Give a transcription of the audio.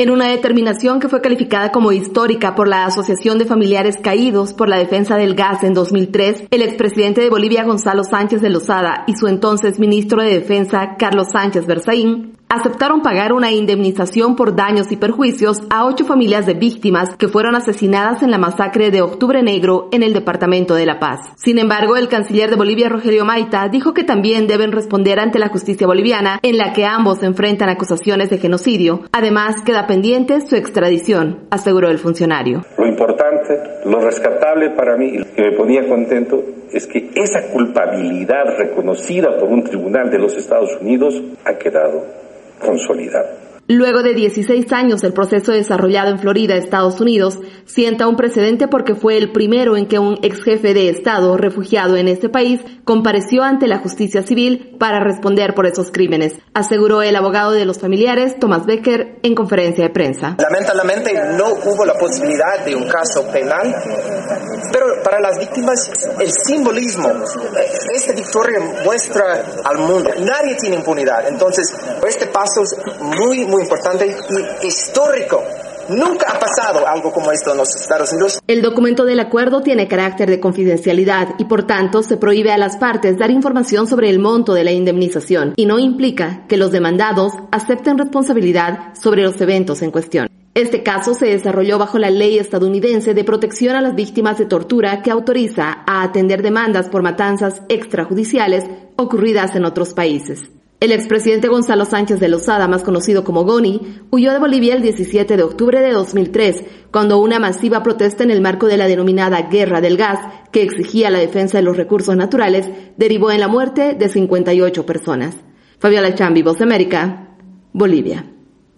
En una determinación que fue calificada como histórica por la Asociación de Familiares Caídos por la Defensa del Gas en 2003, el expresidente de Bolivia, Gonzalo Sánchez de Lozada, y su entonces ministro de Defensa, Carlos Sánchez Berzaín, aceptaron pagar una indemnización por daños y perjuicios a 8 familias de víctimas que fueron asesinadas en la masacre de Octubre Negro en el departamento de La Paz. Sin embargo, el canciller de Bolivia, Rogerio Maita, dijo que también deben responder ante la justicia boliviana, en la que ambos enfrentan acusaciones de genocidio. Además, queda pendiente su extradición, aseguró el funcionario. Lo importante, lo rescatable para mí, y que me ponía contento, es que esa culpabilidad reconocida por un tribunal de los Estados Unidos ha quedado consolidado. Luego de 16 años, el proceso desarrollado en Florida, Estados Unidos, sienta un precedente porque fue el primero en que un ex jefe de Estado refugiado en este país compareció ante la justicia civil para responder por esos crímenes, aseguró el abogado de los familiares, Thomas Becker, en conferencia de prensa. Lamentablemente no hubo la posibilidad de un caso penal, pero para las víctimas el simbolismo, esta victoria muestra al mundo, nadie tiene impunidad. Entonces, este paso es muy importante y histórico. Nunca ha pasado algo como esto en los Estados Unidos. El documento del acuerdo tiene carácter de confidencialidad y, por tanto, se prohíbe a las partes dar información sobre el monto de la indemnización y no implica que los demandados acepten responsabilidad sobre los eventos en cuestión. Este caso se desarrolló bajo la ley estadounidense de protección a las víctimas de tortura que autoriza a atender demandas por matanzas extrajudiciales ocurridas en otros países. El expresidente Gonzalo Sánchez de Lozada, más conocido como Goni, huyó de Bolivia el 17 de octubre de 2003, cuando una masiva protesta en el marco de la denominada Guerra del Gas, que exigía la defensa de los recursos naturales, derivó en la muerte de 58 personas. Fabiola Chambi, Voz de América, Bolivia.